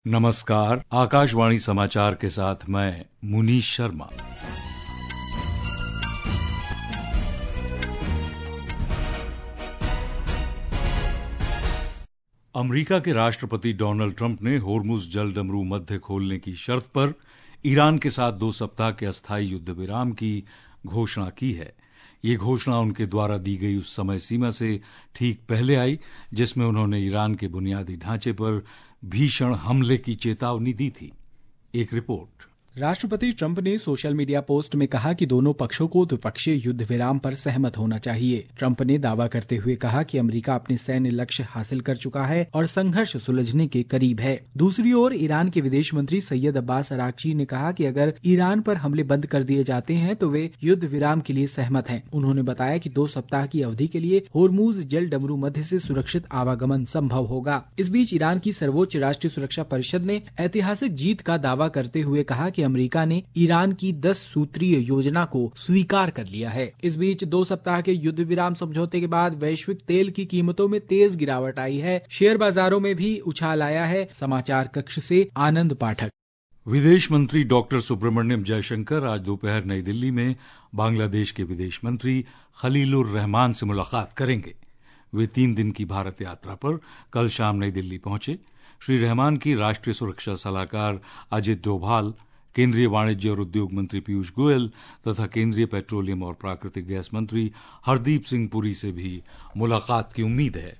नमस्कार। आकाशवाणी समाचार के साथ मैं मुनीश शर्मा। अमेरिका के राष्ट्रपति डोनाल्ड ट्रंप ने होर्मुज जल डमरू मध्य खोलने की शर्त पर ईरान के साथ 2 सप्ताह के अस्थायी युद्ध विराम की घोषणा की है। ये घोषणा उनके द्वारा दी गई उस समय सीमा से ठीक पहले आई जिसमें उन्होंने ईरान के बुनियादी ढांचे पर भीषण हमले की चेतावनी दी थी। एक रिपोर्ट। राष्ट्रपति ट्रंप ने सोशल मीडिया पोस्ट में कहा कि दोनों पक्षों को द्विपक्षीय युद्ध विराम पर सहमत होना चाहिए। ट्रंप ने दावा करते हुए कहा कि अमेरिका अपने सैन्य लक्ष्य हासिल कर चुका है और संघर्ष सुलझने के करीब है। दूसरी ओर ईरान के विदेश मंत्री सैयद अब्बास अरागची ने कहा कि अगर ईरान पर हमले बंद कर दिए जाते हैं तो वे युद्ध विराम के लिए सहमत हैं। उन्होंने बताया कि 2 सप्ताह की अवधि के लिए होर्मुज जल डमरू मध्य से सुरक्षित आवागमन संभव होगा। इस बीच ईरान की सर्वोच्च राष्ट्रीय सुरक्षा परिषद ने ऐतिहासिक जीत का दावा करते हुए कहा कि अमेरिका ने ईरान की 10 सूत्रीय योजना को स्वीकार कर लिया है। इस बीच 2 सप्ताह के युद्ध विराम समझौते के बाद वैश्विक तेल की कीमतों में तेज गिरावट आई है। शेयर बाजारों में भी उछाल आया है। समाचार कक्ष से आनंद पाठक। विदेश मंत्री डॉक्टर सुब्रमण्यम जयशंकर आज दोपहर नई दिल्ली में बांग्लादेश के विदेश मंत्री खलीलुर रहमान से मुलाकात करेंगे। वे 3 दिन की भारत यात्रा पर कल शाम नई दिल्ली पहुंचे। श्री रहमान की राष्ट्रीय सुरक्षा सलाहकार अजित डोभाल, केंद्रीय वाणिज्य और उद्योग मंत्री पीयूष गोयल तथा केंद्रीय पेट्रोलियम और प्राकृतिक गैस मंत्री हरदीप सिंह पुरी से भी मुलाकात की उम्मीद है।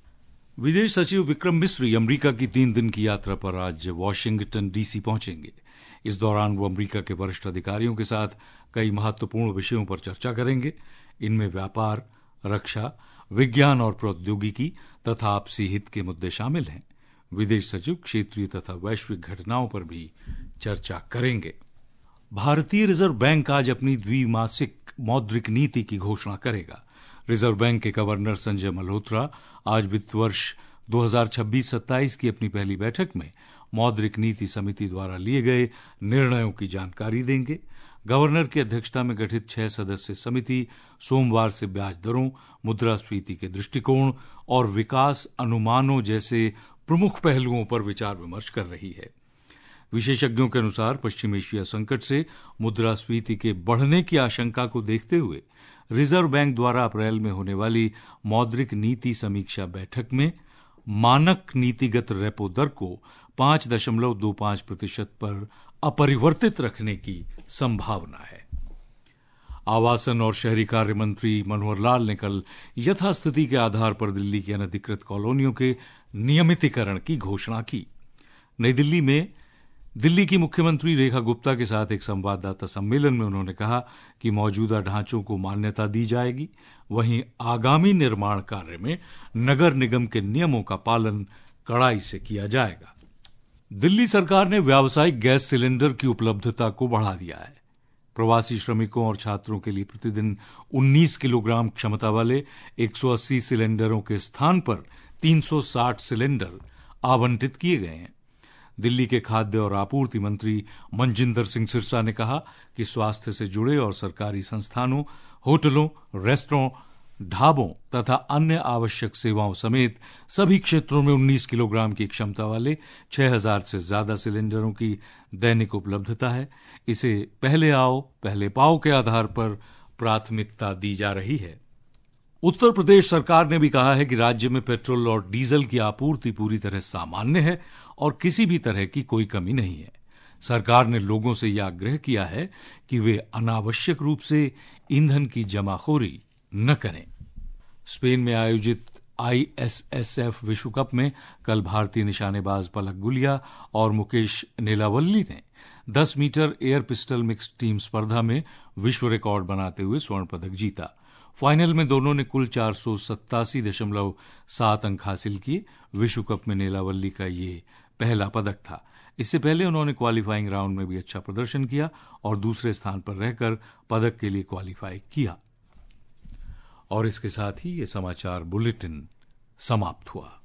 विदेश सचिव विक्रम मिस्री अमेरिका की 3 दिन की यात्रा पर आज वाशिंगटन डीसी पहुंचेंगे। इस दौरान वो अमेरिका के वरिष्ठ अधिकारियों के साथ कई महत्वपूर्ण विषयों पर चर्चा करेंगे। इनमें व्यापार, रक्षा, विज्ञान और प्रौद्योगिकी तथा आपसी हित के मुद्दे शामिल हैं। विदेश सचिव क्षेत्रीय तथा वैश्विक घटनाओं पर भी चर्चा करेंगे। भारतीय रिजर्व बैंक आज अपनी द्विमासिक मौद्रिक नीति की घोषणा करेगा। रिजर्व बैंक के गवर्नर संजय मल्होत्रा आज वित्त वर्ष 2026-27 की अपनी पहली बैठक में मौद्रिक नीति समिति द्वारा लिए गए निर्णयों की जानकारी देंगे। गवर्नर की अध्यक्षता में गठित 6 सदस्यीय समिति सोमवार से ब्याज दरों, मुद्रास्फीति के दृष्टिकोण और विकास अनुमानों जैसे प्रमुख पहलुओं पर विचार विमर्श कर रही है। विशेषज्ञों के अनुसार पश्चिम एशिया संकट से मुद्रास्फीति के बढ़ने की आशंका को देखते हुए रिजर्व बैंक द्वारा अप्रैल में होने वाली मौद्रिक नीति समीक्षा बैठक में मानक नीतिगत रेपो दर को 5.25% पर अपरिवर्तित रखने की संभावना है। आवासन और शहरी कार्य मंत्री मनोहर लाल ने कल यथास्थिति के आधार पर दिल्ली की अनधिकृत कॉलोनियों के नियमितीकरण की घोषणा की। नई दिल्ली में दिल्ली की मुख्यमंत्री रेखा गुप्ता के साथ एक संवाददाता सम्मेलन में उन्होंने कहा कि मौजूदा ढांचों को मान्यता दी जाएगी, वहीं आगामी निर्माण कार्य में नगर निगम के नियमों का पालन कड़ाई से किया जाएगा। दिल्ली सरकार ने व्यावसायिक गैस सिलेंडर की उपलब्धता को बढ़ा दिया है। प्रवासी श्रमिकों और छात्रों के लिए प्रतिदिन 19 किलोग्राम क्षमता वाले 180 सिलेंडरों के स्थान पर 360 सिलेंडर आवंटित किए गए हैं। दिल्ली के खाद्य और आपूर्ति मंत्री मनजिंदर सिंह सिरसा ने कहा कि स्वास्थ्य से जुड़े और सरकारी संस्थानों, होटलों, रेस्तरां, ढाबों तथा अन्य आवश्यक सेवाओं समेत सभी क्षेत्रों में 19 किलोग्राम की क्षमता वाले 6000 से ज्यादा सिलेंडरों की दैनिक उपलब्धता है। इसे पहले आओ पहले पाओ के आधार पर प्राथमिकता दी जा रही है। उत्तर प्रदेश सरकार ने भी कहा है कि राज्य में पेट्रोल और डीजल की आपूर्ति पूरी तरह सामान्य है और किसी भी तरह की कोई कमी नहीं है। सरकार ने लोगों से यह आग्रह किया है कि वे अनावश्यक रूप से ईंधन की जमाखोरी न करें। स्पेन में आयोजित ISSF विश्व कप में कल भारतीय निशानेबाज पलक गुलिया और मुकेश नेलावल्ली ने 10 metre air pistol mixed team स्पर्धा में विश्व रिकॉर्ड बनाते हुए स्वर्ण पदक जीता। फाइनल में दोनों ने कुल 487.7 अंक हासिल किए। विश्व कप में नेलावल्ली का ये पहला पदक था। इससे पहले उन्होंने क्वालिफाइंग राउंड में भी अच्छा प्रदर्शन किया और दूसरे स्थान पर रहकर पदक के लिए क्वालिफाई किया। और इसके साथ ही ये समाचार बुलेटिन समाप्त हुआ।